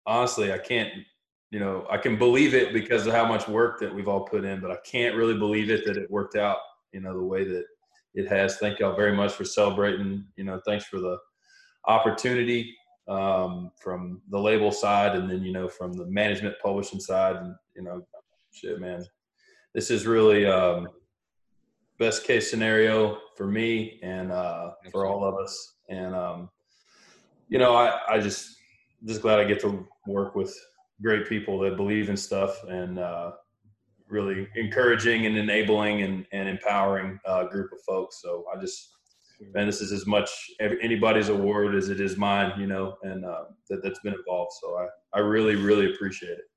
honestly, I can't, I can believe it because of how much work that we've all put in, but I can't really believe it that it worked out, the way that it has. Thank y'all very much for celebrating. Thanks for the opportunity from the label side, and then, from the management publishing side. And, shit, man, this is really best case scenario for me and for all of us. And, I just glad I get to work with great people that believe in stuff, and really encouraging and enabling and empowering group of folks. So man, this is as much anybody's award as it is mine, and that's been involved. So I really, really appreciate it.